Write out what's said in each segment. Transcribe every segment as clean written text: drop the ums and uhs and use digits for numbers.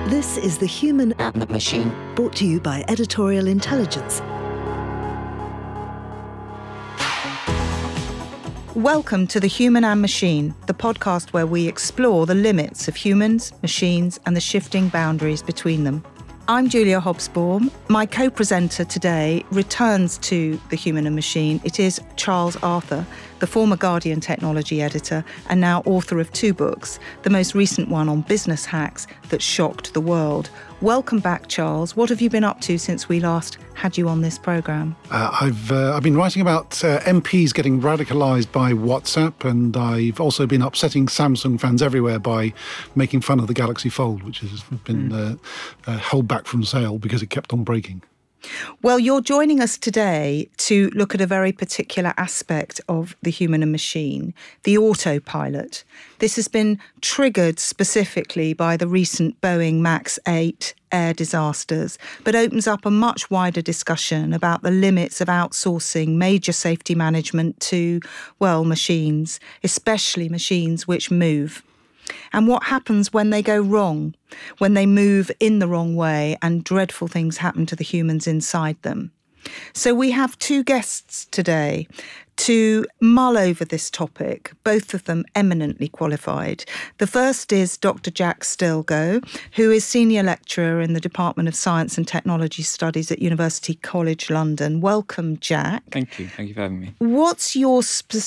This is The Human and the Machine, brought to you by Editorial Intelligence. Welcome to The Human and Machine, the podcast where we explore the limits of humans, machines, and the shifting boundaries between them. I'm Julia Hobsbawm. My co-presenter today returns to The Human and Machine. It is Charles Arthur, the former Guardian technology editor and now author of 2 books, the most recent one on business hacks that shocked the world. Welcome back, Charles. What have you been up to since we last had you on this programme? I've been writing about MPs getting radicalised by WhatsApp, and I've also been upsetting Samsung fans everywhere by making fun of the Galaxy Fold, which has been held back from sale because it kept on breaking. Well, you're joining us today to look at a very particular aspect of the human and machine, the autopilot. This has been triggered specifically by the recent Boeing MAX 8 air disasters, but opens up a much wider discussion about the limits of outsourcing major safety management to, well, machines, especially machines which move. And what happens when they go wrong, when they move in the wrong way and dreadful things happen to the humans inside them. So we have 2 guests today to mull over this topic, both of them eminently qualified. The first is Dr. Jack Stilgoe, who is Senior Lecturer in the Department of Science and Technology Studies at University College London. Welcome, Jack. Thank you. Thank you for having me. What's your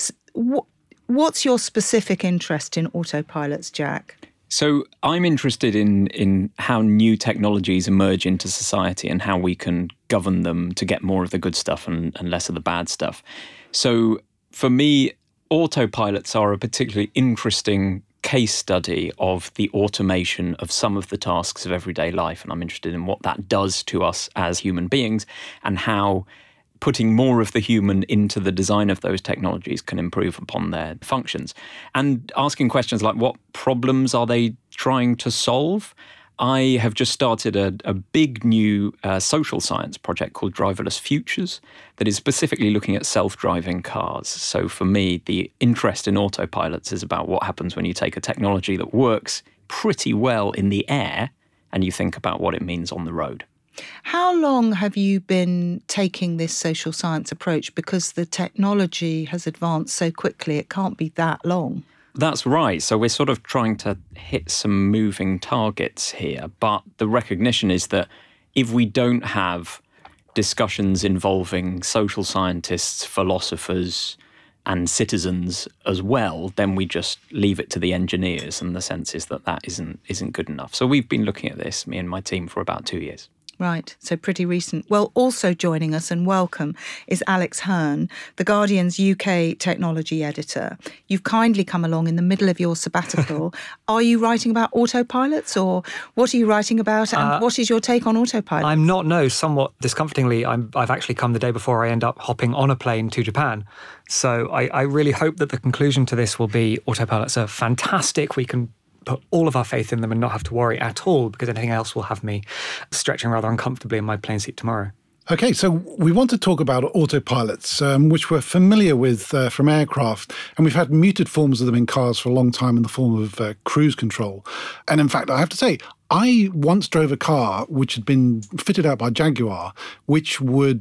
specific interest in autopilots, Jack? So I'm interested in how new technologies emerge into society and how we can govern them to get more of the good stuff and less of the bad stuff. So for me, autopilots are a particularly interesting case study of the automation of some of the tasks of everyday life. And I'm interested in what that does to us as human beings and how putting more of the human into the design of those technologies can improve upon their functions. And asking questions like, what problems are they trying to solve? I have just started a big new social science project called Driverless Futures that is specifically looking at self-driving cars. So for me, the interest in autopilots is about what happens when you take a technology that works pretty well in the air and you think about what it means on the road. How long have you been taking this social science approach? Because the technology has advanced so quickly, it can't be that long. That's right. So we're sort of trying to hit some moving targets here. But the recognition is that if we don't have discussions involving social scientists, philosophers, and citizens as well, then we just leave it to the engineers. And the sense is that isn't good enough. So we've been looking at this, me and my team, for about 2 years. Right, so pretty recent. Well, also joining us, and welcome, is Alex Hearn, the Guardian's UK technology editor. You've kindly come along in the middle of your sabbatical. Are you writing about autopilots, or what are you writing about, and what is your take on autopilots? I'm not, no, somewhat discomfortingly. I've actually come the day before I end up hopping on a plane to Japan. So I really hope that the conclusion to this will be autopilots are fantastic. We can put all of our faith in them and not have to worry at all, because anything else will have me stretching rather uncomfortably in my plane seat tomorrow. Okay, so we want to talk about autopilots, which we're familiar with from aircraft, and we've had muted forms of them in cars for a long time in the form of cruise control. And in fact, I have to say, I once drove a car which had been fitted out by Jaguar, which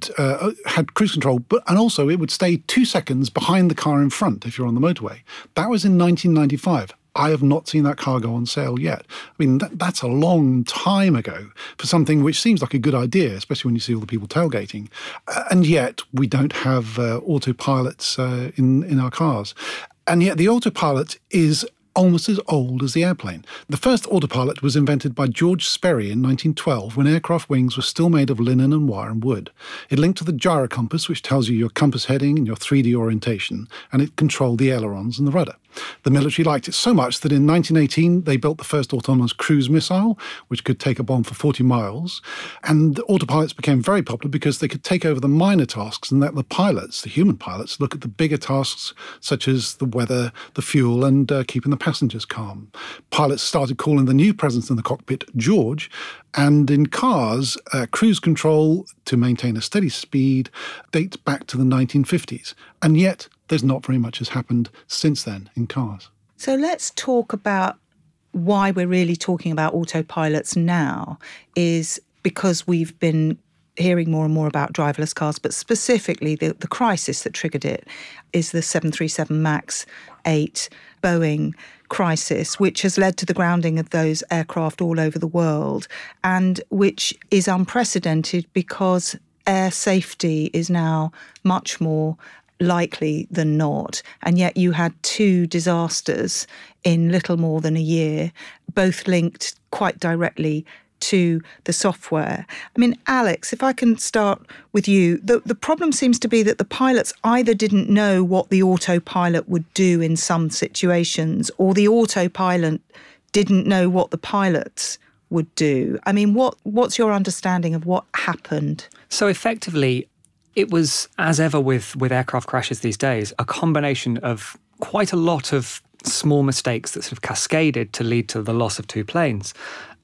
had cruise control, and also it would stay 2 seconds behind the car in front if you're on the motorway. That was in 1995. I have not seen that car go on sale yet. I mean, that's a long time ago for something which seems like a good idea, especially when you see all the people tailgating. And yet we don't have autopilots in our cars. And yet the autopilot is almost as old as the airplane. The first autopilot was invented by George Sperry in 1912 when aircraft wings were still made of linen and wire and wood. It linked to the gyrocompass, which tells you your compass heading and your 3D orientation, and it controlled the ailerons and the rudder. The military liked it so much that in 1918 they built the first autonomous cruise missile, which could take a bomb for 40 miles. And autopilots became very popular because they could take over the minor tasks and let the pilots, the human pilots, look at the bigger tasks such as the weather, the fuel, and keeping the passengers calm. Pilots started calling the new presence in the cockpit George, and in cars, cruise control to maintain a steady speed dates back to the 1950s. And yet there's not very much has happened since then in cars. So let's talk about why we're really talking about autopilots now is because we've been hearing more and more about driverless cars, but specifically the crisis that triggered it is the 737 MAX 8 Boeing crisis, which has led to the grounding of those aircraft all over the world, and which is unprecedented because air safety is now much more likely than not. And yet you had two disasters in little more than a year, both linked quite directly to the software. I mean, Alex, if I can start with you, the problem seems to be that the pilots either didn't know what the autopilot would do in some situations, or the autopilot didn't know what the pilots would do. I mean, what's your understanding of what happened? So effectively, it was, as ever with aircraft crashes these days, a combination of quite a lot of small mistakes that sort of cascaded to lead to the loss of two planes.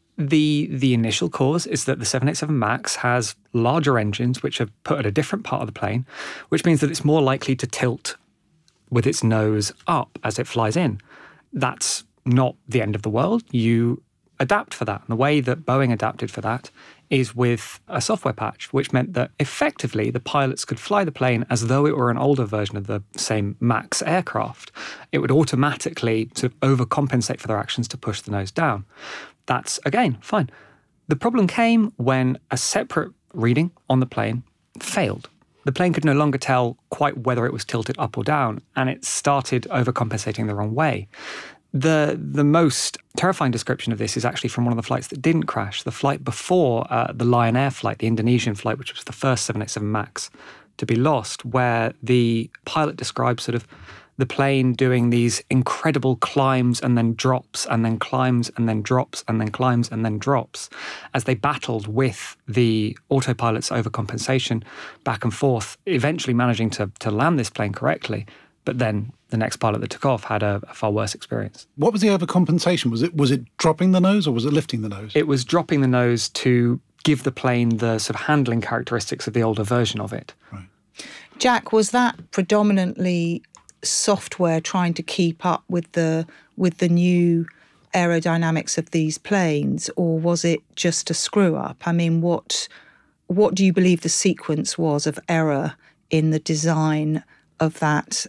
The initial cause is that the 787 MAX has larger engines which are put at a different part of the plane, which means that it's more likely to tilt with its nose up as it flies in. That's not the end of the world. You adapt for that. And the way that Boeing adapted for that is with a software patch, which meant that effectively the pilots could fly the plane as though it were an older version of the same MAX aircraft. It would automatically sort of overcompensate for their actions to push the nose down. That's, again, fine. The problem came when a separate reading on the plane failed. The plane could no longer tell quite whether it was tilted up or down, and it started overcompensating the wrong way. The most terrifying description of this is actually from one of the flights that didn't crash, the flight before the Lion Air flight, the Indonesian flight, which was the first 787 MAX to be lost, where the pilot described sort of the plane doing these incredible climbs and then drops and then climbs and then drops and then climbs and then drops as they battled with the autopilot's overcompensation back and forth, eventually managing to land this plane correctly. But then the next pilot that took off had a far worse experience. What was the overcompensation? Was it dropping the nose or was it lifting the nose? It was dropping the nose to give the plane the sort of handling characteristics of the older version of it. Right. Jack, was that predominantly software trying to keep up with the new aerodynamics of these planes, or was it just a screw up? I mean, what do you believe the sequence was of error in the design of that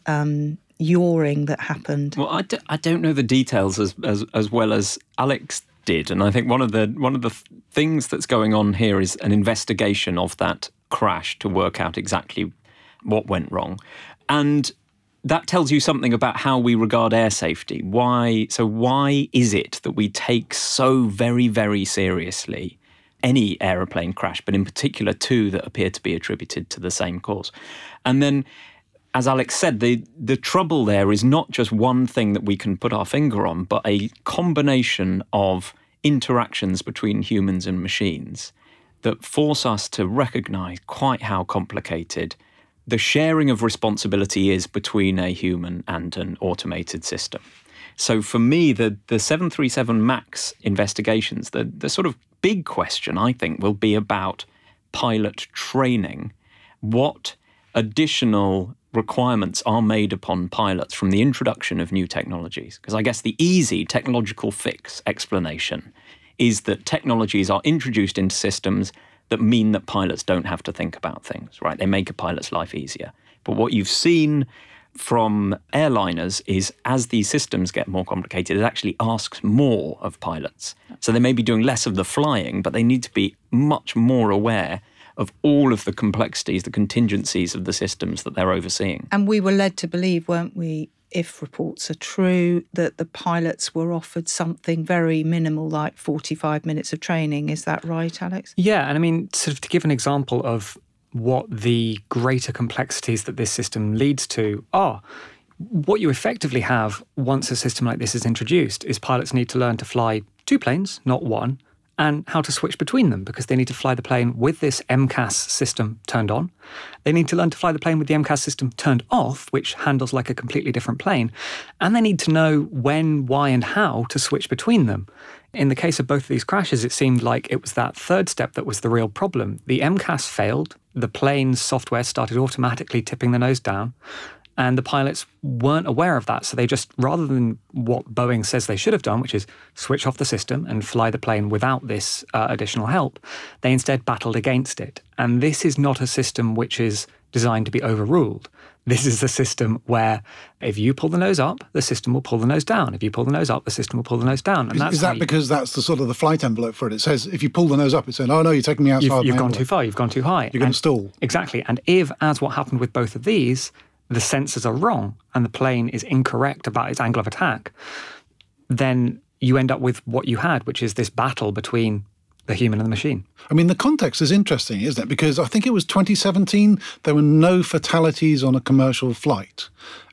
yawing that happened? Well, I don't know the details as well as Alex did, and I think one of the things that's going on here is an investigation of that crash to work out exactly what went wrong, and that tells you something about how we regard air safety. Why is it that we take so very, very seriously any aeroplane crash, but in particular two that appear to be attributed to the same cause? And then, as Alex said, the trouble there is not just one thing that we can put our finger on, but a combination of interactions between humans and machines that force us to recognise quite how complicated the sharing of responsibility is between a human and an automated system. So for me, the 737 MAX investigations, the sort of big question, I think, will be about pilot training. What additional requirements are made upon pilots from the introduction of new technologies? Because I guess the easy technological fix explanation is that technologies are introduced into systems that mean that pilots don't have to think about things, right? They make a pilot's life easier. But what you've seen from airliners is as these systems get more complicated, it actually asks more of pilots. So they may be doing less of the flying, but they need to be much more aware of all of the complexities, the contingencies of the systems that they're overseeing. And we were led to believe, weren't we, if reports are true, that the pilots were offered something very minimal, like 45 minutes of training. Is that right, Alex? Yeah, and I mean, sort of to give an example of what the greater complexities that this system leads to are, what you effectively have once a system like this is introduced is pilots need to learn to fly two planes, not one, and how to switch between them, because they need to fly the plane with this MCAS system turned on. They need to learn to fly the plane with the MCAS system turned off, which handles like a completely different plane. And they need to know when, why, and how to switch between them. In the case of both of these crashes, it seemed like it was that third step that was the real problem. The MCAS failed. The plane's software started automatically tipping the nose down. And the pilots weren't aware of that. So they just, rather than what Boeing says they should have done, which is switch off the system and fly the plane without this additional help, they instead battled against it. And this is not a system which is designed to be overruled. This is a system where if you pull the nose up, the system will pull the nose down. If you pull the nose up, the system will pull the nose down. And is that because that's the sort of the flight envelope for it? It says if you pull the nose up, it's saying, oh no, you're taking me outside. You've gone too far, you've gone too high. You're going to stall. Exactly. And if, as what happened with both of these, the sensors are wrong and the plane is incorrect about its angle of attack, then you end up with what you had, which is this battle between the human and the machine. I mean, the context is interesting, isn't it? Because I think it was 2017, there were no fatalities on a commercial flight.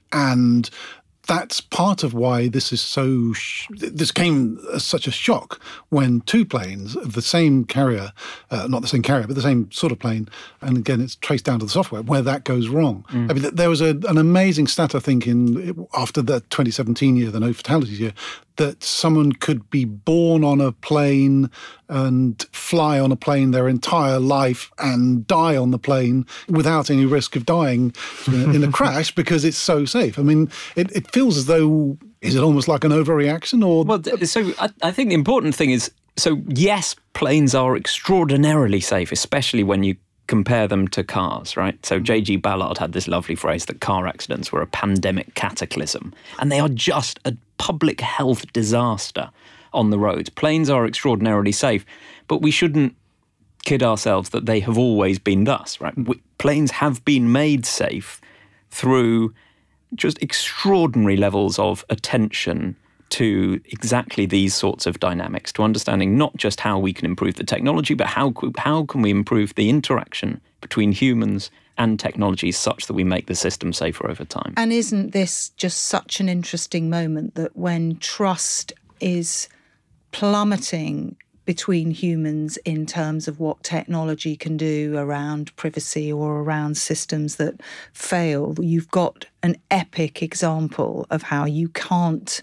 And that's part of why this is so. This came as such a shock when two planes of the same carrier, not the same carrier, but the same sort of plane, and again, it's traced down to the software where that goes wrong. I mean, there was an amazing stat, I think, after the 2017 year, the no fatalities year, that someone could be born on a plane and fly on a plane their entire life and die on the plane without any risk of dying in a crash because it's so safe. I mean, it feels as though, is it almost like an overreaction? Or Well, so I think the important thing is, so yes, planes are extraordinarily safe, especially when you compare them to cars, right? So J.G. Ballard had this lovely phrase that car accidents were a pandemic cataclysm, and they are just a public health disaster on the roads. Planes are extraordinarily safe, but we shouldn't kid ourselves that they have always been thus, right? Planes have been made safe through just extraordinary levels of attention to exactly these sorts of dynamics, to understanding not just how we can improve the technology, but how can we improve the interaction between humans and technology such that we make the system safer over time. And isn't this just such an interesting moment that when trust is plummeting between humans in terms of what technology can do around privacy or around systems that fail, you've got an epic example of how you can't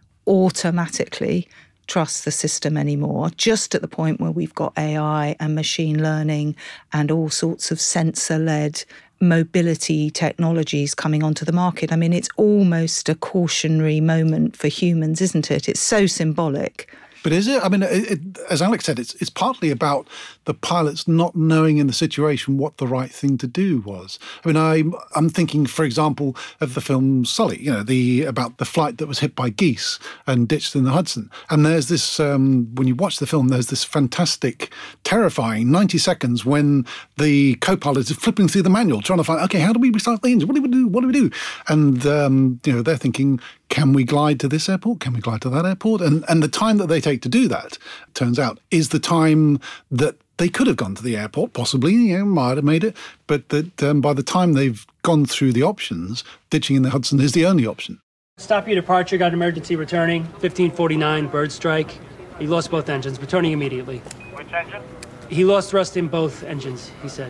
automatically trust the system anymore, just at the point where we've got AI and machine learning and all sorts of sensor-led mobility technologies coming onto the market. I mean, it's almost a cautionary moment for humans, isn't it? It's so symbolic. But is it? I mean, as Alex said, it's partly about the pilots not knowing in the situation what the right thing to do was. I mean, I'm thinking, for example, of the film Sully, about the flight that was hit by geese and ditched in the Hudson. And there's this, when you watch the film, there's this fantastic, terrifying 90 seconds when the co-pilot is flipping through the manual, trying to find, okay, how do we restart the engine? What do we do? What do we do? And, they're thinking, can we glide to this airport? Can we glide to that airport? And the time that they take to do that, turns out, is the time that they could have gone to the airport, possibly, might have made it, but that by the time they've gone through the options, ditching in the Hudson is the only option. Stop your departure, got emergency returning, 1549, bird strike. He lost both engines, returning immediately. Which engine? He lost thrust in both engines, he said.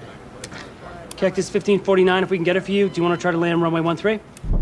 Cactus 1549, if we can get it for you, do you want to try to land runway 13?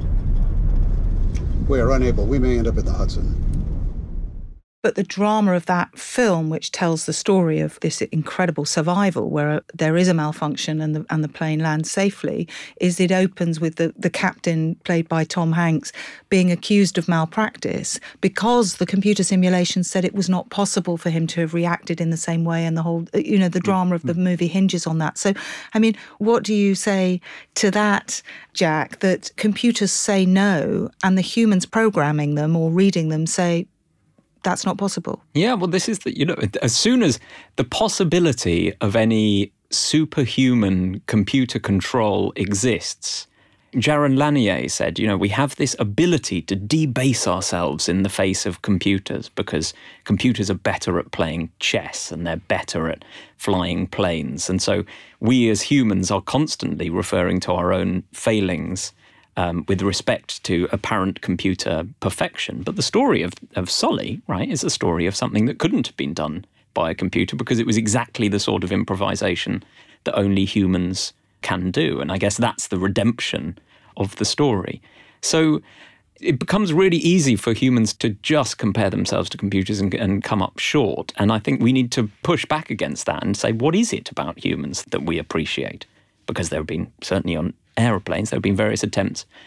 We are unable. We may end up in the Hudson. But the drama of that film, which tells the story of this incredible survival where there is a malfunction and the plane lands safely, is it opens with the captain, played by Tom Hanks, being accused of malpractice because the computer simulation said it was not possible for him to have reacted in the same way, and the whole, the drama of the movie hinges on that. So, I mean, what do you say to that, Jack, that computers say no and the humans programming them or reading them say, that's not possible? Yeah, well, this is as soon as the possibility of any superhuman computer control exists, Jaron Lanier said, we have this ability to debase ourselves in the face of computers because computers are better at playing chess and they're better at flying planes. And so we as humans are constantly referring to our own failings with respect to apparent computer perfection. But the story of Sully, right, is a story of something that couldn't have been done by a computer because it was exactly the sort of improvisation that only humans can do. And I guess that's the redemption of the story. So it becomes really easy for humans to just compare themselves to computers and come up short. And I think we need to push back against that and say, what is it about humans that we appreciate? Because there have been, certainly on aeroplanes, there have been various attempts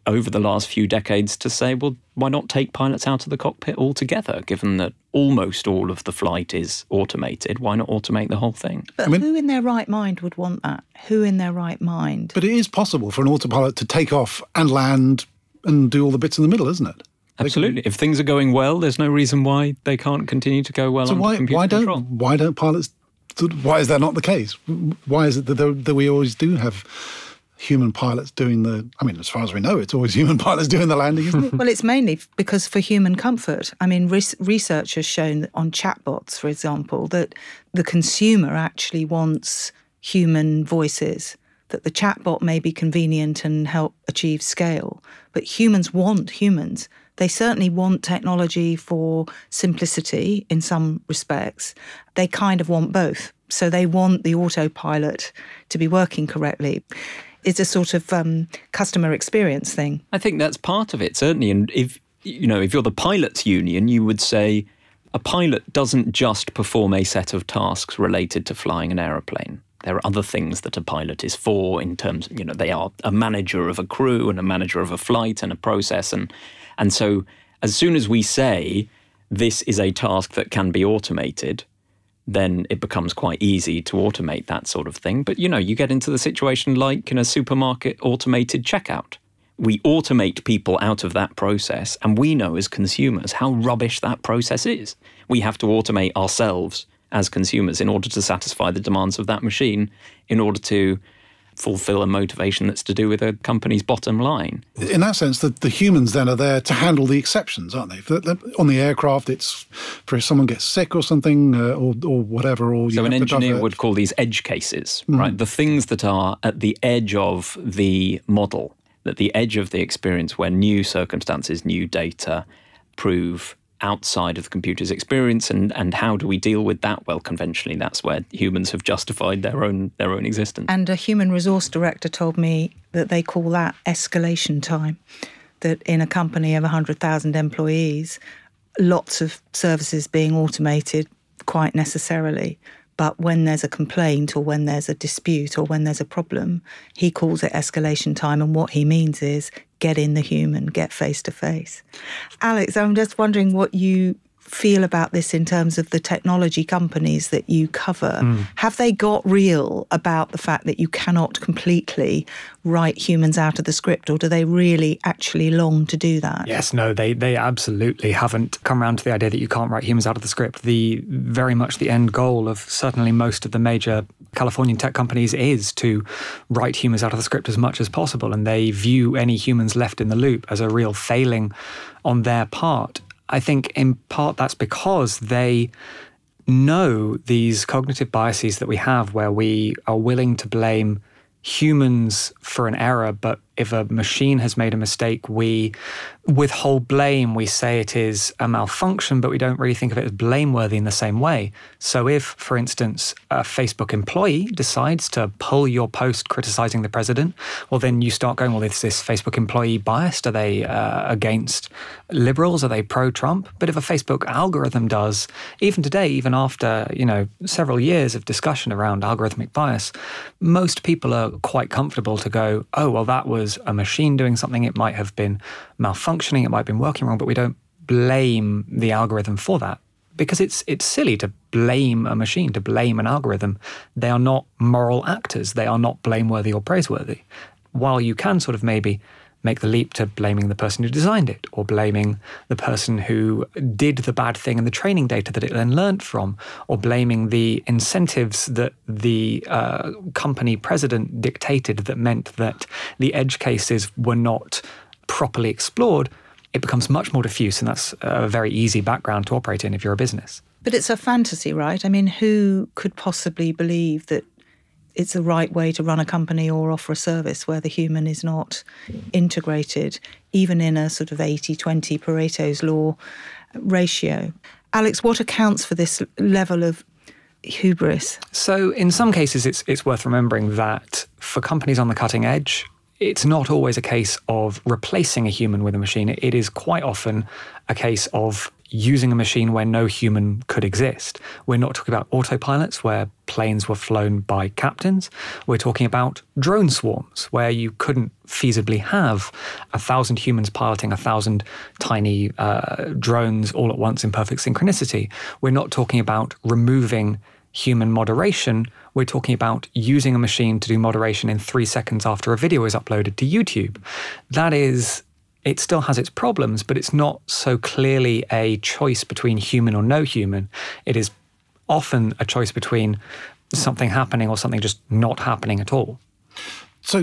over the last few decades to say, well, why not take pilots out of the cockpit altogether, given that almost all of the flight is automated? Why not automate the whole thing? But who in their right mind would want that? Who in their right mind? But it is possible for an autopilot to take off and land and do all the bits in the middle, isn't it? Absolutely. If things are going well, there's no reason why they can't continue to go well so under computer control. Why don't pilots... Why is that not the case? Why is it that we always do have human pilots doing the... I mean, as far as we know, it's always human pilots doing the landing, isn't it? Well, it's mainly because for human comfort. I mean, research has shown that on chatbots, for example, that the consumer actually wants human voices, that the chatbot may be convenient and help achieve scale, but humans want humans. They certainly want technology for simplicity in some respects. They kind of want both. So they want the autopilot to be working correctly. It's a sort of customer experience thing. I think that's part of it, certainly. And if you're the pilots union, you would say a pilot doesn't just perform a set of tasks related to flying an aeroplane. There are other things that a pilot is for in terms of, they are a manager of a crew and a manager of a flight and a process. And so as soon as we say this is a task that can be automated, then it becomes quite easy to automate that sort of thing. But, you get into the situation like in a supermarket automated checkout. We automate people out of that process, and we know as consumers how rubbish that process is. We have to automate ourselves as consumers in order to satisfy the demands of that machine, in order to fulfill a motivation that's to do with a company's bottom line. In that sense, the humans then are there to handle the exceptions, aren't they? On the aircraft, it's for if someone gets sick or something or whatever. Or so an engineer would call these edge cases, right? The things that are at the edge of the model, at the edge of the experience where new circumstances, new data prove outside of the computer's experience, and how do we deal with that? Well, conventionally, that's where humans have justified their own existence. And a human resource director told me that they call that escalation time, that in a company of 100,000 employees, lots of services being automated quite necessarily. But when there's a complaint or when there's a dispute or when there's a problem, he calls it escalation time. And what he means is get in the human, get face to face. Alex, I'm just wondering what you feel about this in terms of the technology companies that you cover. Have they got real about the fact that you cannot completely write humans out of the script, or do they really actually long to do that? Yes, no, they absolutely haven't come around to the idea that you can't write humans out of the script. Very much the end goal of certainly most of the major Californian tech companies is to write humans out of the script as much as possible, and they view any humans left in the loop as a real failing on their part. I think in part that's because they know these cognitive biases that we have where we are willing to blame humans for an error, but if a machine has made a mistake, we withhold blame. We say it is a malfunction, but we don't really think of it as blameworthy in the same way. So if, for instance, a Facebook employee decides to pull your post criticizing the president, well, then you start going, well, is this Facebook employee biased? Are they against liberals? Are they pro-Trump? But if a Facebook algorithm does, even today, even after, several years of discussion around algorithmic bias, most people are quite comfortable to go, oh, well, that was a machine doing something. It might have been malfunctioning, it might have been working wrong, but we don't blame the algorithm for that, because it's silly to blame a machine, to blame an algorithm. They are not moral actors. They are not blameworthy or praiseworthy. While you can sort of maybe make the leap to blaming the person who designed it, or blaming the person who did the bad thing and the training data that it then learned from, or blaming the incentives that the company president dictated that meant that the edge cases were not properly explored, it becomes much more diffuse, and that's a very easy background to operate in if you're a business. But it's a fantasy, right? I mean, who could possibly believe that it's the right way to run a company or offer a service where the human is not integrated, even in a sort of 80-20 Pareto's law ratio? Alex, what accounts for this level of hubris? So in some cases, it's worth remembering that for companies on the cutting edge, it's not always a case of replacing a human with a machine. It is quite often a case of using a machine where no human could exist. We're not talking about autopilots where planes were flown by captains. We're talking about drone swarms where you couldn't feasibly have 1,000 humans piloting 1,000 tiny drones all at once in perfect synchronicity. We're not talking about removing human moderation. We're talking about using a machine to do moderation in 3 seconds after a video is uploaded to YouTube. It still has its problems, but it's not so clearly a choice between human or no human. It is often a choice between something happening or something just not happening at all. So,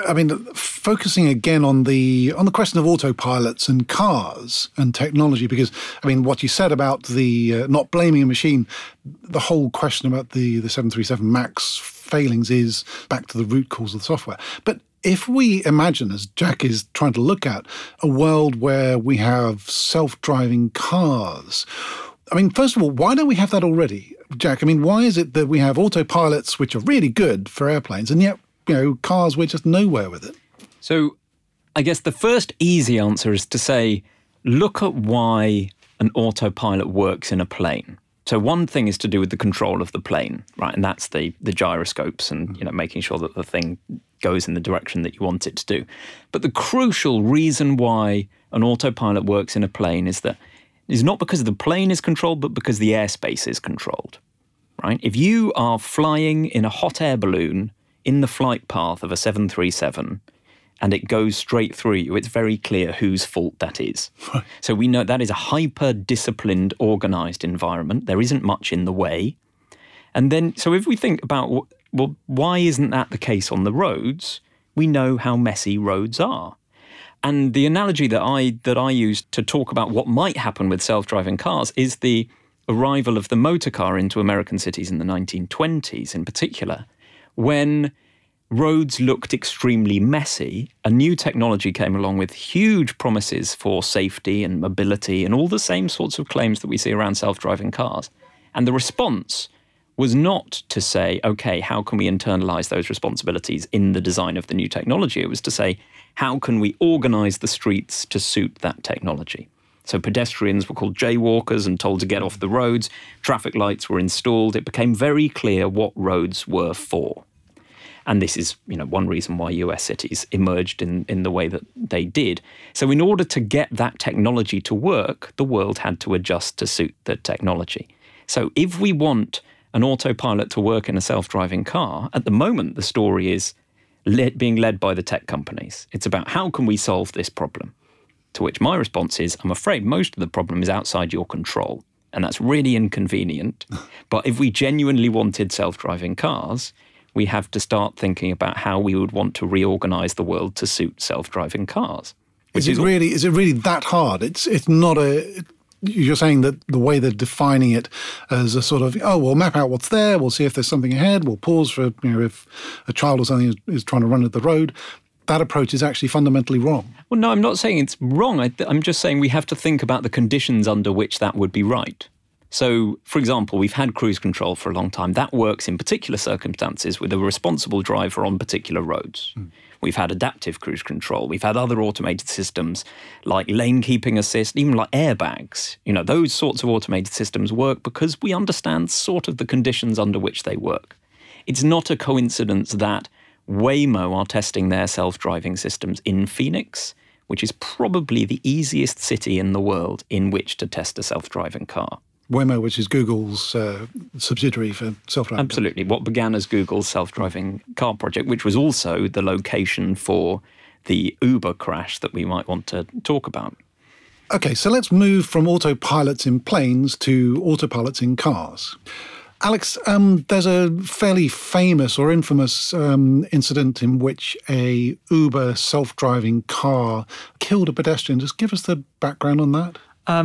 focusing again on the question of autopilots and cars and technology, because, what you said about the not blaming a machine, the whole question about the 737 MAX failings is back to the root cause of the software. But if we imagine, as Jack is trying to look at, a world where we have self-driving cars, first of all, why don't we have that already, Jack? Why is it that we have autopilots, which are really good for airplanes, and yet, cars, we're just nowhere with it? So I guess the first easy answer is to say, look at why an autopilot works in a plane. So one thing is to do with the control of the plane, right? And that's the gyroscopes and, making sure that the thing goes in the direction that you want it to do. But the crucial reason why an autopilot works in a plane is not because the plane is controlled, but because the airspace is controlled, right? If you are flying in a hot air balloon in the flight path of a 737 and it goes straight through you, it's very clear whose fault that is. Right. So we know that is a hyper-disciplined, organised environment. There isn't much in the way. And then, so if we think about, well, why isn't that the case on the roads? We know how messy roads are. And the analogy that I use to talk about what might happen with self-driving cars is the arrival of the motor car into American cities in the 1920s in particular, when roads looked extremely messy. A new technology came along with huge promises for safety and mobility and all the same sorts of claims that we see around self-driving cars. And the response was not to say, okay, how can we internalize those responsibilities in the design of the new technology? It was to say, how can we organize the streets to suit that technology? So pedestrians were called jaywalkers and told to get off the roads. Traffic lights were installed. It became very clear what roads were for. And this is, one reason why US cities emerged in the way that they did. So in order to get that technology to work, the world had to adjust to suit the technology. So if we want an autopilot to work in a self-driving car, at the moment the story is being led by the tech companies. It's about how can we solve this problem? To which my response is, I'm afraid most of the problem is outside your control. And that's really inconvenient. But if we genuinely wanted self-driving cars, we have to start thinking about how we would want to reorganize the world to suit self-driving cars. Is it really that hard? It's not a... You're saying that the way they're defining it as a sort of, we'll map out what's there, we'll see if there's something ahead, we'll pause for, if a child or something is trying to run at the road. That approach is actually fundamentally wrong. Well, no, I'm not saying it's wrong. I'm just saying we have to think about the conditions under which that would be right. So, for example, we've had cruise control for a long time. That works in particular circumstances with a responsible driver on particular roads. We've had adaptive cruise control. We've had other automated systems like lane keeping assist, even like airbags. Those sorts of automated systems work because we understand sort of the conditions under which they work. It's not a coincidence that Waymo are testing their self-driving systems in Phoenix, which is probably the easiest city in the world in which to test a self-driving car. Waymo, which is Google's subsidiary for self-driving. Absolutely. What began as Google's self-driving car project, which was also the location for the Uber crash that we might want to talk about. Okay, so let's move from autopilots in planes to autopilots in cars. Alex, there's a fairly famous or infamous incident in which a Uber self-driving car killed a pedestrian. Just give us the background on that.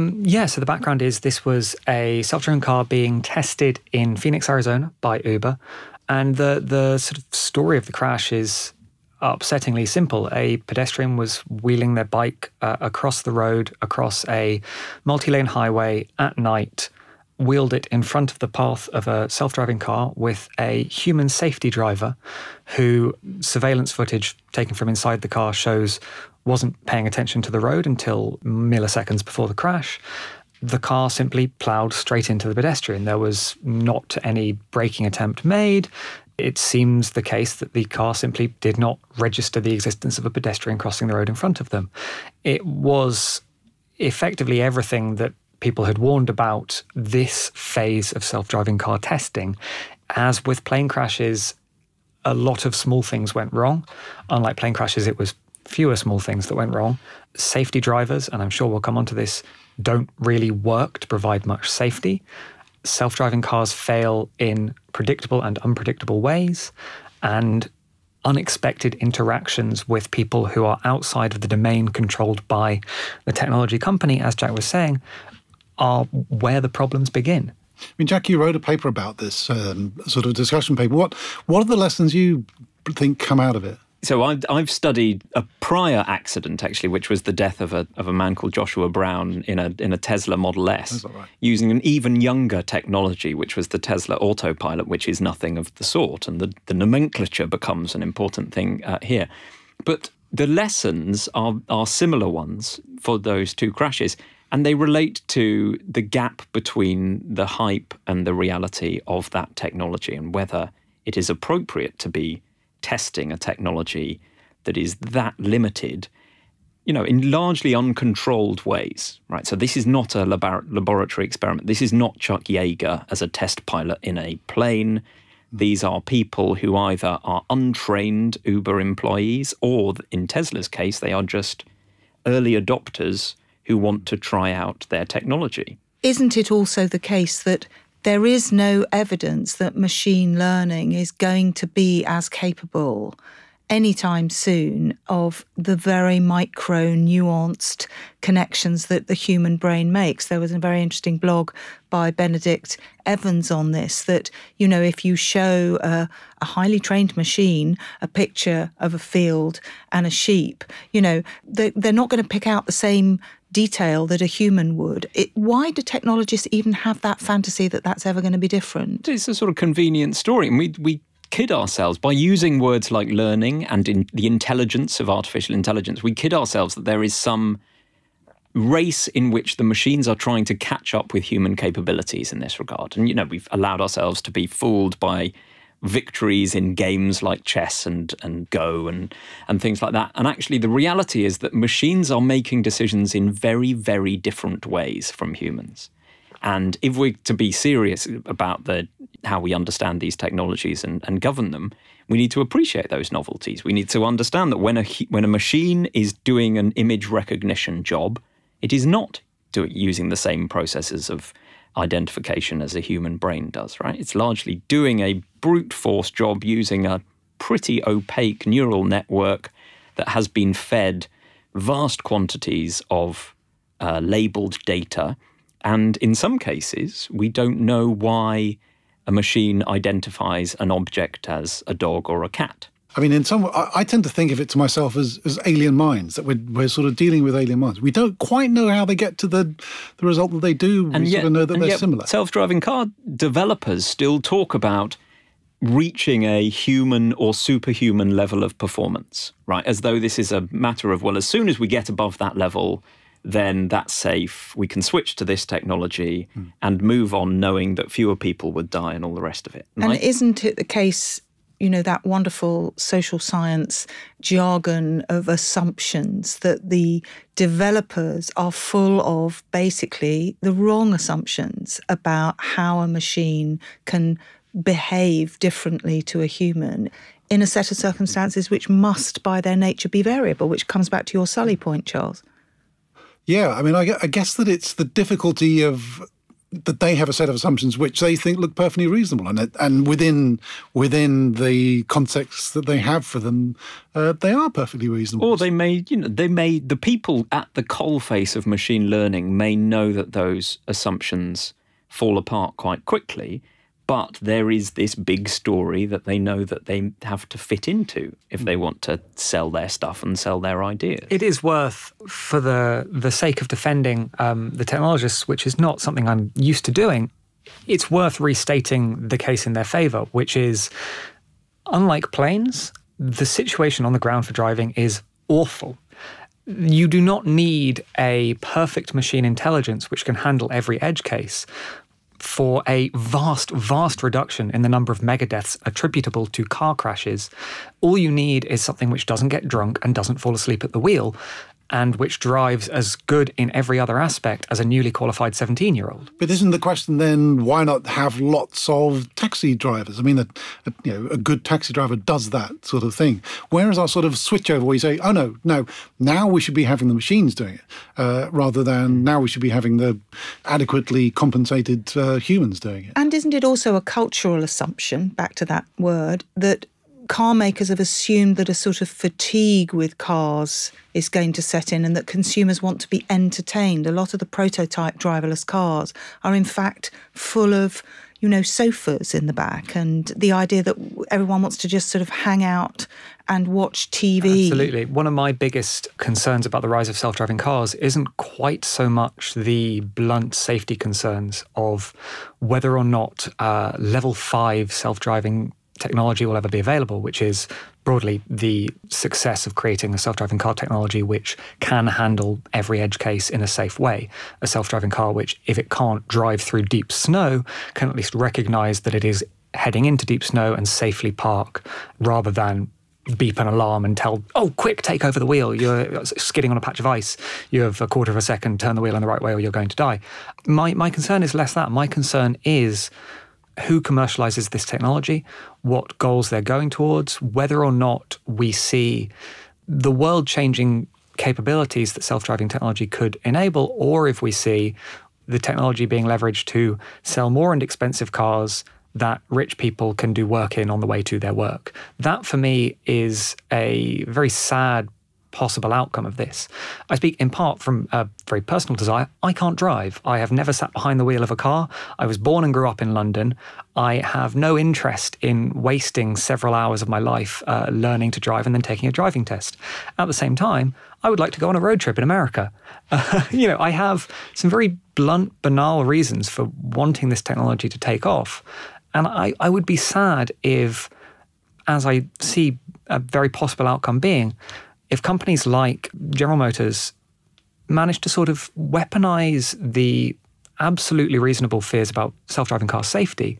So the background is this was a self-driving car being tested in Phoenix, Arizona by Uber. And the sort of story of the crash is upsettingly simple. A pedestrian was wheeling their bike across the road, across a multi-lane highway at night, wheeled it in front of the path of a self-driving car with a human safety driver who surveillance footage taken from inside the car shows wasn't paying attention to the road until milliseconds before the crash. the car simply ploughed straight into the pedestrian. There was not any braking attempt made. It seems the case that the car simply did not register the existence of a pedestrian crossing the road in front of them. It was effectively everything that people had warned about this phase of self-driving car testing. As with plane crashes, a lot of small things went wrong. Unlike plane crashes, it was fewer small things that went wrong. Safety drivers, and I'm sure we'll come onto this, don't really work to provide much safety. Self-driving cars fail in predictable and unpredictable ways, and unexpected interactions with people who are outside of the domain controlled by the technology company, as Jack was saying, are where the problems begin. I mean, Jack, you wrote a paper about this, sort of discussion paper. What are the lessons you think come out of it? So I've studied a prior accident, actually, which was the death of a man called Joshua Brown in a Tesla Model S, right? Using an even younger technology, which was the Tesla Autopilot, which is nothing of the sort. And the nomenclature becomes an important thing here. But the lessons are similar ones for those two crashes, and they relate to the gap between the hype and the reality of that technology and whether it is appropriate to be testing a technology that is that limited, in largely uncontrolled ways, right? So this is not a laboratory experiment. This is not Chuck Yeager as a test pilot in a plane. These are people who either are untrained Uber employees or, in Tesla's case, they are just early adopters who want to try out their technology. Isn't it also the case that there is no evidence that machine learning is going to be as capable anytime soon of the very micro, nuanced connections that the human brain makes? There was a very interesting blog by Benedict Evans on this, that, if you show a highly trained machine a picture of a field and a sheep, they're not going to pick out the same detail that a human would. Why do technologists even have that fantasy that that's ever going to be different? It's a sort of convenient story. And we kid ourselves by using words like learning and in the intelligence of artificial intelligence. We kid ourselves that there is some race in which the machines are trying to catch up with human capabilities in this regard. And, we've allowed ourselves to be fooled by victories in games like chess and Go and things like that. And actually, the reality is that machines are making decisions in very, very different ways from humans. And if we're to be serious about how we understand these technologies and govern them, we need to appreciate those novelties. We need to understand that when a machine is doing an image recognition job, it is not using the same processes of identification as a human brain does, right? It's largely doing a brute force job using a pretty opaque neural network that has been fed vast quantities of labeled data. And in some cases, we don't know why a machine identifies an object as a dog or a cat. I mean, I tend to think of it to myself as alien minds, that we're sort of dealing with alien minds. We don't quite know how they get to the result that they do. We sort of know that they're similar. Self-driving car developers still talk about reaching a human or superhuman level of performance, right? As though this is a matter of, well, as soon as we get above that level, then that's safe. We can switch to this technology and move on knowing that fewer people would die and all the rest of it. And isn't it the case, that wonderful social science jargon of assumptions, that the developers are full of basically the wrong assumptions about how a machine can behave differently to a human in a set of circumstances which must by their nature be variable, which comes back to your Sully point, Charles. Yeah, I mean, I guess that it's the difficulty of that they have a set of assumptions which they think look perfectly reasonable, and within the context that they have for them, they are perfectly reasonable. Or the people at the coalface of machine learning may know that those assumptions fall apart quite quickly, but there is this big story that they know that they have to fit into if they want to sell their stuff and sell their ideas. It is worth, for the sake of defending the technologists, which is not something I'm used to doing, it's worth restating the case in their favour, which is, unlike planes, the situation on the ground for driving is awful. you do not need a perfect machine intelligence which can handle every edge case for a vast reduction in the number of megadeaths attributable to car crashes. All you need is something which doesn't get drunk and doesn't fall asleep at the wheel, and which drives as good in every other aspect as a newly qualified 17-year-old. But isn't the question then, why not have lots of taxi drivers? I mean, a good taxi driver does that sort of thing. Where is our sort of switchover where you say, oh, no, now we should be having the machines doing it, rather than now we should be having the adequately compensated humans doing it? And isn't it also a cultural assumption, back to that word, that car makers have assumed that a sort of fatigue with cars is going to set in and that consumers want to be entertained? A lot of the prototype driverless cars are in fact full of, sofas in the back, and the idea that everyone wants to just sort of hang out and watch TV. Absolutely. One of my biggest concerns about the rise of self-driving cars isn't quite so much the blunt safety concerns of whether or not level 5 self-driving technology will ever be available, which is broadly the success of creating a self-driving car technology which can handle every edge case in a safe way. A self-driving car which, if it can't drive through deep snow, can at least recognise that it is heading into deep snow and safely park, rather than beep an alarm and tell, oh, quick, take over the wheel, you're skidding on a patch of ice, you have a quarter of a second, turn the wheel in the right way or you're going to die. My concern is less that. My concern is who commercializes this technology, what goals they're going towards, whether or not we see the world-changing capabilities that self-driving technology could enable, or if we see the technology being leveraged to sell more and expensive cars that rich people can do work in on the way to their work. That, for me, is a very sad possible outcome of this. I speak in part from a very personal desire. I can't drive. I have never sat behind the wheel of a car. I was born and grew up in London. I have no interest in wasting several hours of my life learning to drive and then taking a driving test. At the same time, I would like to go on a road trip in America. I have some very blunt, banal reasons for wanting this technology to take off. And I would be sad if, as I see a very possible outcome being, if companies like General Motors manage to sort of weaponize the absolutely reasonable fears about self-driving car safety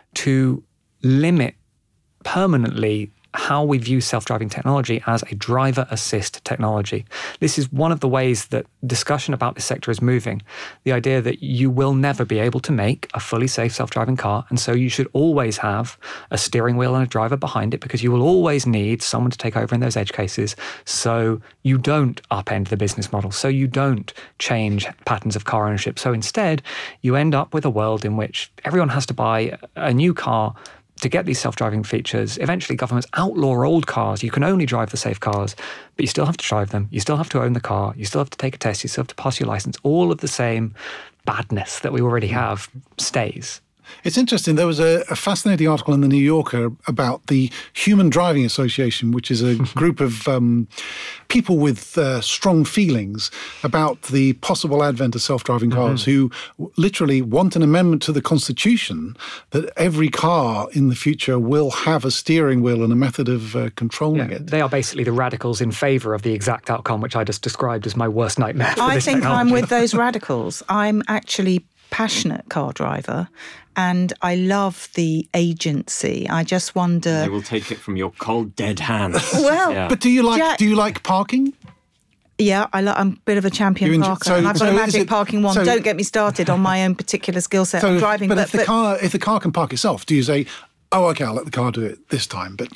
to limit permanently how we view self-driving technology as a driver assist technology. This is one of the ways that discussion about this sector is moving. The idea that you will never be able to make a fully safe self-driving car, and so you should always have a steering wheel and a driver behind it, because you will always need someone to take over in those edge cases, so you don't upend the business model, so you don't change patterns of car ownership. So instead, you end up with a world in which everyone has to buy a new car to get these self-driving features. Eventually, governments outlaw old cars. You can only drive the safe cars, but you still have to drive them. You still have to own the car. You still have to take a test. You still have to pass your license. All of the same badness that we already have stays. It's interesting. There was a fascinating article in the New Yorker about the Human Driving Association, which is a group of people with strong feelings about the possible advent of self-driving cars, who literally want an amendment to the Constitution that every car in the future will have a steering wheel and a method of controlling it. They are basically the radicals in favour of the exact outcome which I just described as my worst nightmare for this technology. I'm with those radicals. I'm actually passionate car driver, and I love the agency. I just wonder. They will take it from your cold, dead hands. Well, but do you like parking? Yeah, I'm a bit of a champion parker, and I've got a magic parking wand. Don't get me started on my own particular skill set of driving. But if the car can park itself, do you say, oh, okay, I'll let the car do it this time, but,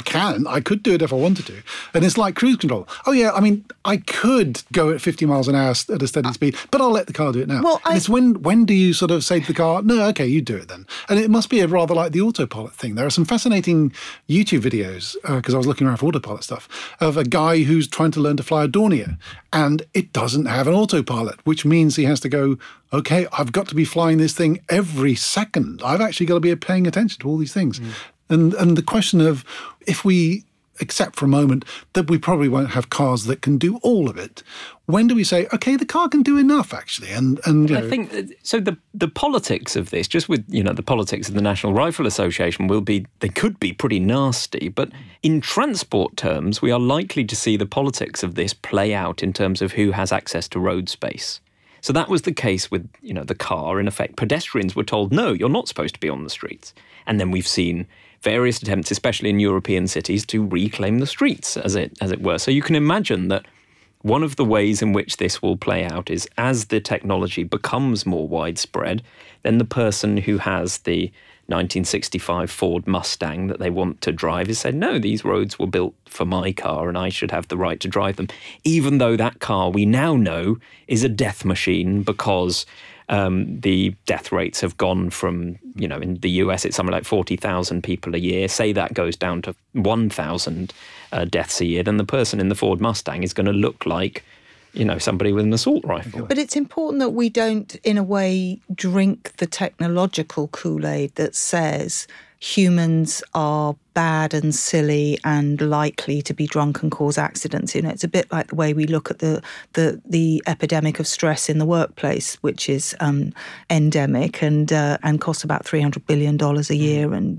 I could do it if I wanted to. And it's like cruise control. Oh, yeah, I mean, I could go at 50 miles an hour at a steady speed, but I'll let the car do it now. Well, it's when do you sort of say to the car, no, okay, you do it then. And it must be rather like the autopilot thing. There are some fascinating YouTube videos, because I was looking around for autopilot stuff, of a guy who's trying to learn to fly a Dornier, and it doesn't have an autopilot, which means he has to go, okay, I've got to be flying this thing every second. I've actually got to be paying attention to all these things. And the question of, if we accept for a moment that we probably won't have cars that can do all of it. When do we say, okay, the car can do enough, actually? And you know, I think, so the politics of this, just with, the politics of the National Rifle Association they could be pretty nasty, but in transport terms, we are likely to see the politics of this play out in terms of who has access to road space. So that was the case with, the car. In effect, pedestrians were told, no, you're not supposed to be on the streets. And then we've seen various attempts, especially in European cities, to reclaim the streets, as it were. So you can imagine that one of the ways in which this will play out is as the technology becomes more widespread, then the person who has the 1965 Ford Mustang that they want to drive is said, no, these roads were built for my car and I should have the right to drive them, even though that car we now know is a death machine because the death rates have gone from, in the US, it's something like 40,000 people a year. Say that goes down to 1,000 deaths a year, then the person in the Ford Mustang is going to look like, somebody with an assault rifle. But it's important that we don't, in a way, drink the technological Kool-Aid that says humans are bad and silly and likely to be drunk and cause accidents. It's a bit like the way we look at the epidemic of stress in the workplace, which is endemic and costs about $300 billion a year, and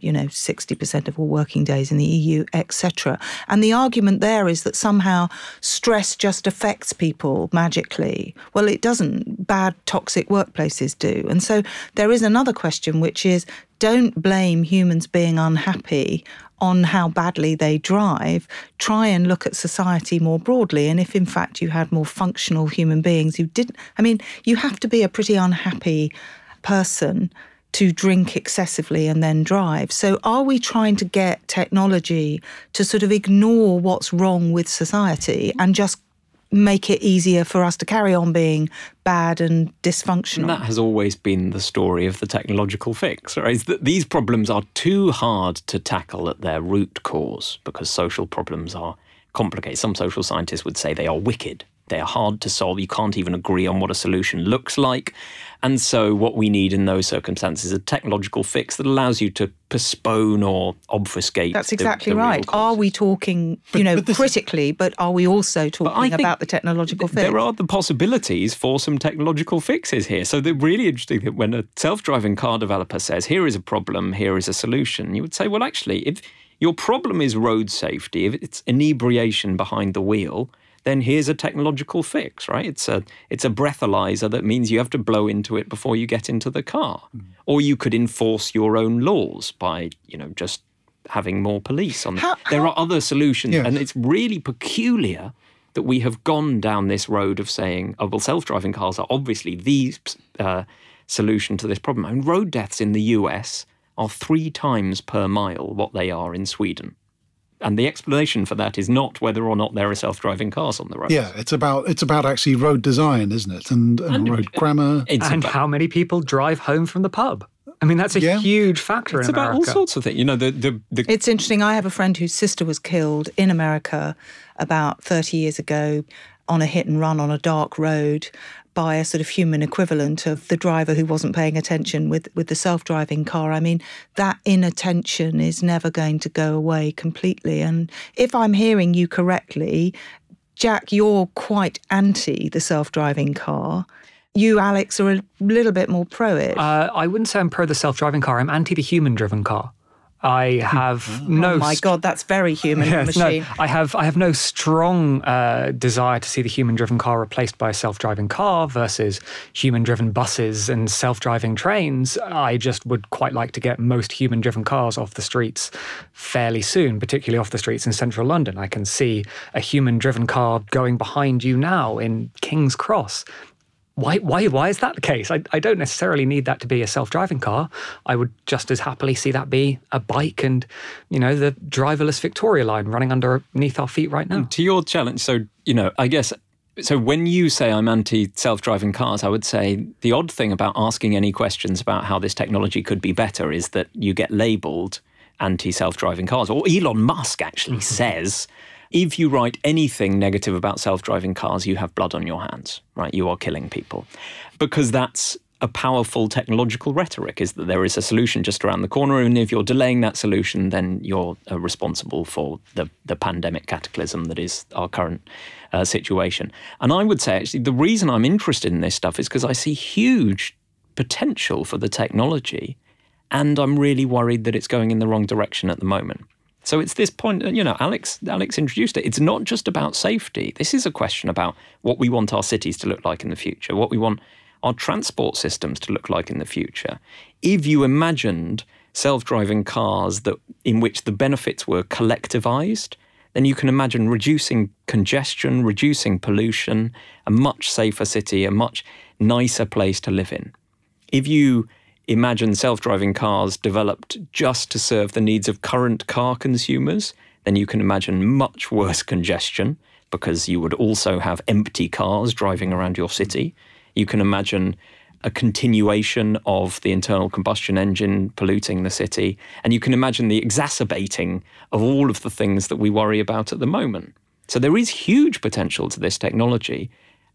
60% of all working days in the EU, etc. And the argument there is that somehow stress just affects people magically. Well, it doesn't. Bad, toxic workplaces do. And so there is another question, which is, don't blame humans being unhappy on how badly they drive. Try and look at society more broadly. And if, in fact, you had more functional human beings who didn't... you have to be a pretty unhappy person to drink excessively and then drive. So are we trying to get technology to sort of ignore what's wrong with society and just make it easier for us to carry on being bad and dysfunctional? And that has always been the story of the technological fix, right? Is that these problems are too hard to tackle at their root cause because social problems are complicated. Some social scientists would say they are wicked. They are hard to solve. You can't even agree on what a solution looks like. And so what we need in those circumstances is a technological fix that allows you to postpone or obfuscate. That's exactly right. Are we talking, critically, but are we also talking about the technological fix? There are the possibilities for some technological fixes here. So they're really interesting that when a self-driving car developer says, here is a problem, here is a solution, you would say, well, actually, if your problem is road safety, if it's inebriation behind the wheel, then here's a technological fix, right? It's a breathalyzer that means you have to blow into it before you get into the car. Or you could enforce your own laws by, just having more police on them. There are other solutions, and it's really peculiar that we have gone down this road of saying, oh, well, self-driving cars are obviously the solution to this problem. And road deaths in the US are 3 times per mile what they are in Sweden. And the explanation for that is not whether or not there are self-driving cars on the road. Yeah, it's about actually road design, isn't it? And road grammar. And how many people drive home from the pub. That's a huge factor in America. It's about all sorts of things. It's interesting. I have a friend whose sister was killed in America about 30 years ago on a hit and run on a dark road by a sort of human equivalent of the driver who wasn't paying attention with the self-driving car. That inattention is never going to go away completely. And if I'm hearing you correctly, Jack, you're quite anti the self-driving car. You, Alex, are a little bit more pro it. I wouldn't say I'm pro the self-driving car. I'm anti the human-driven car. I have no... Oh my God, that's very human machine. No, I have no strong desire to see the human-driven car replaced by a self-driving car versus human-driven buses and self-driving trains. I just would quite like to get most human-driven cars off the streets fairly soon, particularly off the streets in central London. I can see a human-driven car going behind you now in King's Cross. Why is that the case? I don't necessarily need that to be a self-driving car. I would just as happily see that be a bike and, the driverless Victoria line running underneath our feet right now. To your challenge, so, I guess, so when you say I'm anti-self-driving cars, I would say the odd thing about asking any questions about how this technology could be better is that you get labelled anti-self-driving cars. Or Elon Musk actually says... If you write anything negative about self-driving cars, you have blood on your hands, right? You are killing people. Because that's a powerful technological rhetoric, is that there is a solution just around the corner, and if you're delaying that solution, then you're responsible for the pandemic cataclysm that is our current situation. And I would say, actually, the reason I'm interested in this stuff is because I see huge potential for the technology, and I'm really worried that it's going in the wrong direction at the moment. So it's this point, Alex introduced it. It's not just about safety. This is a question about what we want our cities to look like in the future, what we want our transport systems to look like in the future. If you imagined self-driving cars in which the benefits were collectivized, then you can imagine reducing congestion, reducing pollution, a much safer city, a much nicer place to live in. If you imagine self-driving cars developed just to serve the needs of current car consumers, then you can imagine much worse congestion because you would also have empty cars driving around your city. You can imagine a continuation of the internal combustion engine polluting the city. And you can imagine the exacerbating of all of the things that we worry about at the moment. So there is huge potential to this technology,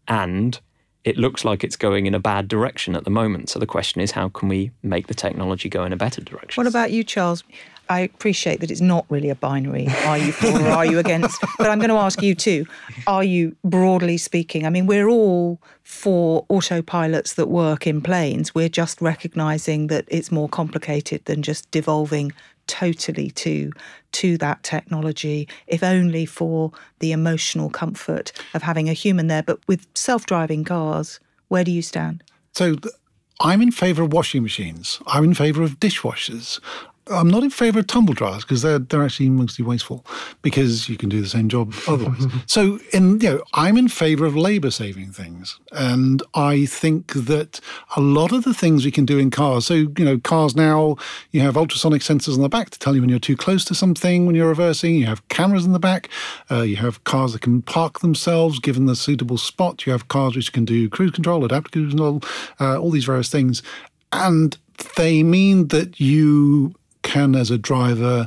and it looks like it's going in a bad direction at the moment. So the question is, how can we make the technology go in a better direction? What about you, Charles? I appreciate that it's not really a binary, are you for or are you against? But I'm going to ask you too, are you, broadly speaking, I mean, we're all for autopilots that work in planes. We're just recognising that it's more complicated than just devolving totally to that technology, if only for the emotional comfort of having a human there. But with self-driving cars, where do you stand? So I'm in favour of washing machines. I'm in favour of dishwashers. I'm not in favour of tumble dryers because they're actually mostly wasteful because you can do the same job otherwise. So I'm in favour of labour-saving things, and I think that a lot of the things we can do in cars. So cars now, you have ultrasonic sensors on the back to tell you when you're too close to something when you're reversing. You have cameras in the back. You have cars that can park themselves given the suitable spot. You have cars which can do cruise control, adaptive cruise control, all these various things, and they mean that you can, as a driver,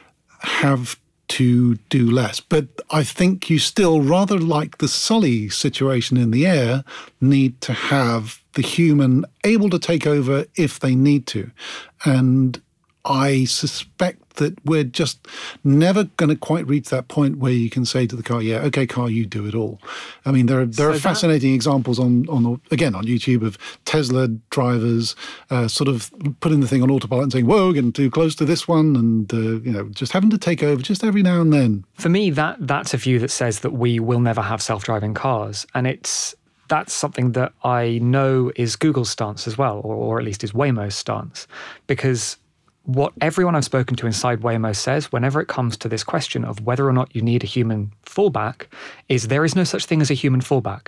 have to do less. But I think you still, rather like the Sully situation in the air, need to have the human able to take over if they need to. And I suspect that we're just never going to quite reach that point where you can say to the car, yeah, okay, car, you do it all. I mean, there are fascinating examples on YouTube of Tesla drivers sort of putting the thing on autopilot and saying, whoa, we're getting too close to this one, and just having to take over just every now and then. For me, that's a view that says that we will never have self-driving cars, and that's something that I know is Google's stance as well, or at least is Waymo's stance, because what everyone I've spoken to inside Waymo says whenever it comes to this question of whether or not you need a human fallback is there is no such thing as a human fallback.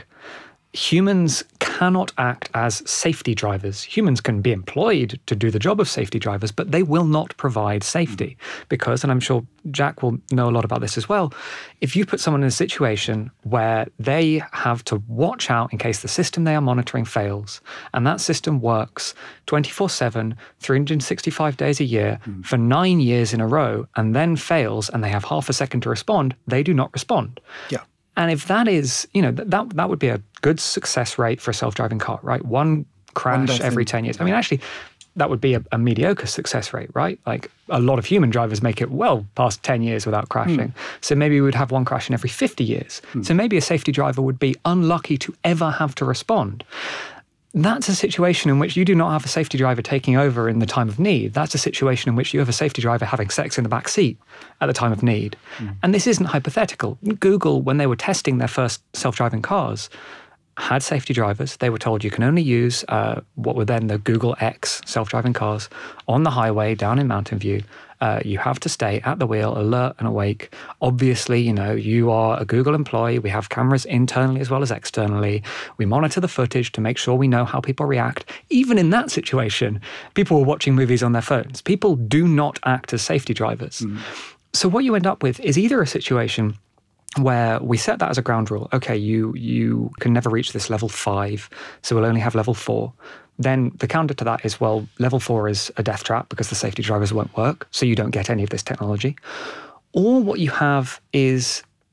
Humans cannot act as safety drivers. Humans can be employed to do the job of safety drivers, but they will not provide safety because, and I'm sure Jack will know a lot about this as well, if you put someone in a situation where they have to watch out in case the system they are monitoring fails, and that system works 24/7, 365 days a year for 9 years in a row, and then fails, and they have half a second to respond, they do not respond. Yeah. And if that is, that would be a good success rate for a self-driving car, right? One crash every 10 years. I mean, actually, that would be a mediocre success rate, right? Like a lot of human drivers make it well past 10 years without crashing. So maybe we would have one crash in every 50 years. So maybe a safety driver would be unlucky to ever have to respond. That's a situation in which you do not have a safety driver taking over in the time of need. That's a situation in which you have a safety driver having sex in the back seat at the time of need. And this isn't hypothetical. Google, when they were testing their first self-driving cars, had safety drivers. They were told you can only use what were then the Google X self-driving cars on the highway down in Mountain View. You have to stay at the wheel, alert and awake. Obviously, you are a Google employee. We have cameras internally as well as externally. We monitor the footage to make sure we know how people react. Even in that situation, people were watching movies on their phones. People do not act as safety drivers. So what you end up with is either a situation where we set that as a ground rule. Okay, you can never reach this level 5, so we'll only have level 4. Then the counter to that is, well, level 4 is a death trap because the safety drivers won't work, so you don't get any of this technology. Or what you have is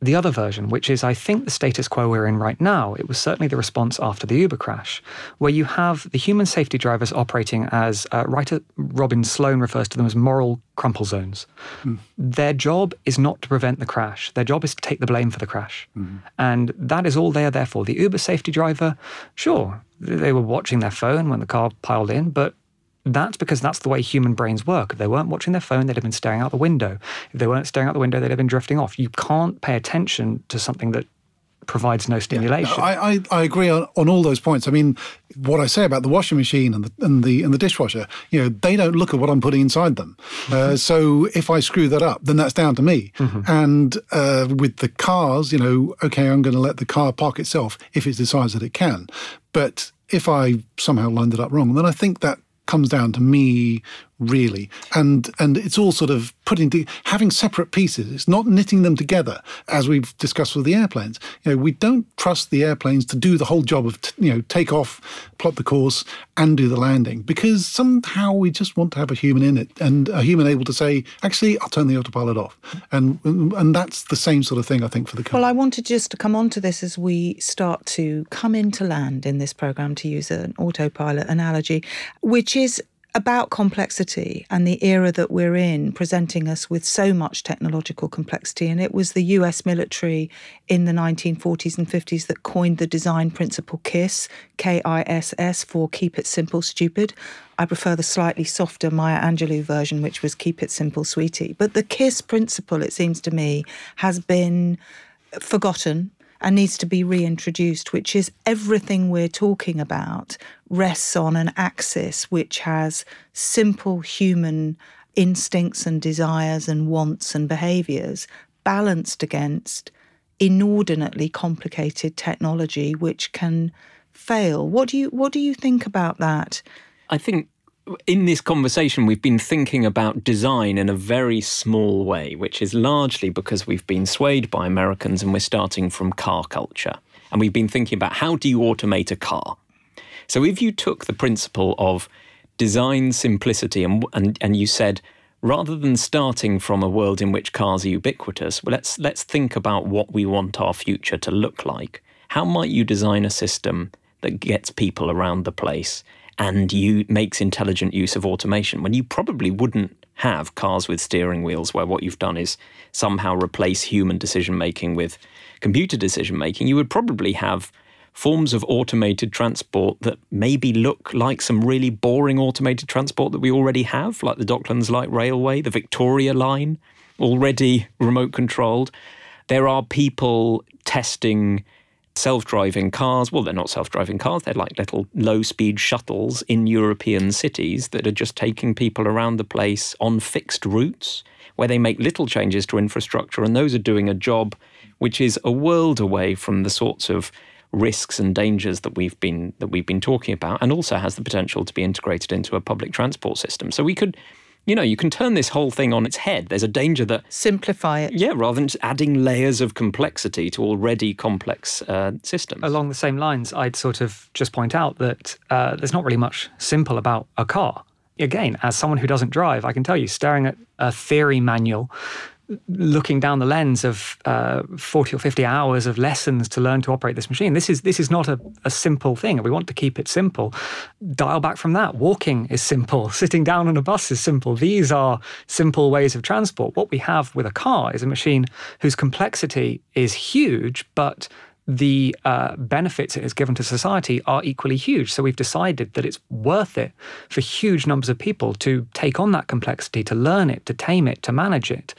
the other version, which is, I think, the status quo we're in right now. It was certainly the response after the Uber crash, where you have the human safety drivers operating as, writer Robin Sloan refers to them as moral crumple zones. Their job is not to prevent the crash. Their job is to take the blame for the crash. And that is all they are there for. The Uber safety driver, sure, they were watching their phone when the car piled in, but that's because that's the way human brains work. If they weren't watching their phone, they'd have been staring out the window. If they weren't staring out the window, they'd have been drifting off. You can't pay attention to something that provides no stimulation. Yeah, I agree on all those points. I mean, what I say about the washing machine and the dishwasher, they don't look at what I'm putting inside them. So if I screw that up, then that's down to me. And with the cars, okay, I'm going to let the car park itself if it decides that it can. But if I somehow lined it up wrong, then I think that comes down to me, really. And it's all sort of having separate pieces. It's not knitting them together, as we've discussed with the airplanes. We don't trust the airplanes to do the whole job of, take off, plot the course, and do the landing, because somehow we just want to have a human in it, and a human able to say, actually, I'll turn the autopilot off. And that's the same sort of thing, I think, for the car. Well, I wanted just to come on to this as we start to come into land in this programme, to use an autopilot analogy, which is about complexity and the era that we're in, presenting us with so much technological complexity. And it was the US military in the 1940s and 50s that coined the design principle KISS, K-I-S-S, for Keep It Simple, Stupid. I prefer the slightly softer Maya Angelou version, which was Keep It Simple, Sweetie. But the KISS principle, it seems to me, has been forgotten and needs to be reintroduced, which is everything we're talking about rests on an axis which has simple human instincts and desires and wants and behaviours balanced against inordinately complicated technology which can fail. What do you think about that? I think in this conversation, we've been thinking about design in a very small way, which is largely because we've been swayed by Americans and we're starting from car culture. And we've been thinking about how do you automate a car? So if you took the principle of design simplicity and you said, rather than starting from a world in which cars are ubiquitous, well, let's think about what we want our future to look like. How might you design a system that gets people around the place and makes intelligent use of automation, when you probably wouldn't have cars with steering wheels where what you've done is somehow replace human decision-making with computer decision-making? You would probably have forms of automated transport that maybe look like some really boring automated transport that we already have, like the Docklands Light Railway, the Victoria Line, already remote-controlled. There are people testing self-driving cars. Well, they're not self-driving cars. They're like little low-speed shuttles in European cities that are just taking people around the place on fixed routes where they make little changes to infrastructure, and those are doing a job which is a world away from the sorts of risks and dangers that we've been talking about, and also has the potential to be integrated into a public transport system. So we could, you can turn this whole thing on its head. There's a danger that... Simplify it. Yeah, rather than just adding layers of complexity to already complex systems. Along the same lines, I'd sort of just point out that there's not really much simple about a car. Again, as someone who doesn't drive, I can tell you, staring at a theory manual, looking down the lens of 40 or 50 hours of lessons to learn to operate this machine. This is not a simple thing. We want to keep it simple. Dial back from that. Walking is simple. Sitting down on a bus is simple. These are simple ways of transport. What we have with a car is a machine whose complexity is huge, but the benefits it has given to society are equally huge. So we've decided that it's worth it for huge numbers of people to take on that complexity, to learn it, to tame it, to manage it.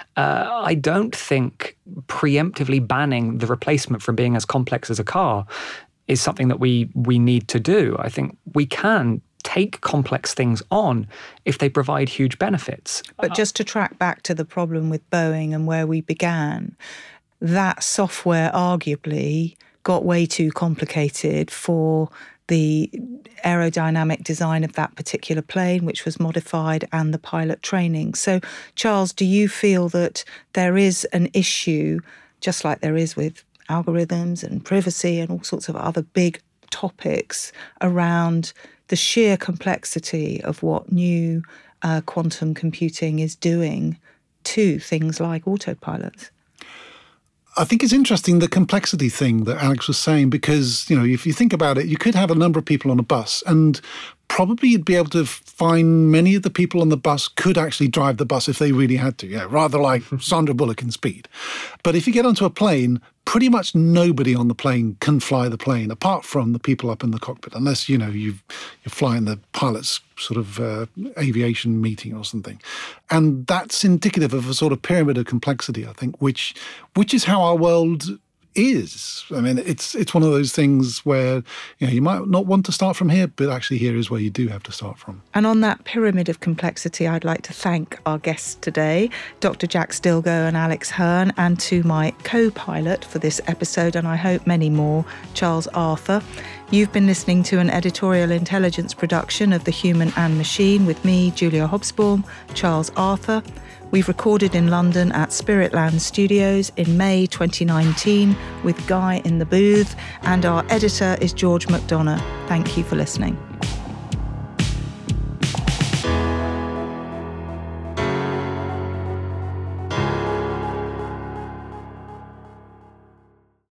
I don't think preemptively banning the replacement from being as complex as a car is something that we need to do. I think we can take complex things on if they provide huge benefits. But just to track back to the problem with Boeing and where we began, that software arguably got way too complicated for the aerodynamic design of that particular plane, which was modified, and the pilot training. So, Charles, do you feel that there is an issue, just like there is with algorithms and privacy and all sorts of other big topics, around the sheer complexity of what new quantum computing is doing to things like autopilots? I think it's interesting, the complexity thing that Alex was saying, because, if you think about it, you could have a number of people on a bus and probably you'd be able to find many of the people on the bus could actually drive the bus if they really had to, rather like Sandra Bullock in Speed. But if you get onto a plane, pretty much nobody on the plane can fly the plane, apart from the people up in the cockpit, unless, you're flying the pilot's sort of aviation meeting or something. And that's indicative of a sort of pyramid of complexity, I think, which is how our world is. I mean, it's one of those things where you might not want to start from here, but actually here is where you do have to start from. And on that pyramid of complexity, I'd like to thank our guests today, Dr. Jack Stilgoe and Alex Hearn, and to my co-pilot for this episode, and I hope many more, Charles Arthur. You've been listening to an editorial intelligence production of The Human and Machine with me, Julia Hobsbawm, Charles Arthur. We've recorded in London at Spiritland Studios in May 2019 with Guy in the booth, and our editor is George McDonough. Thank you for listening.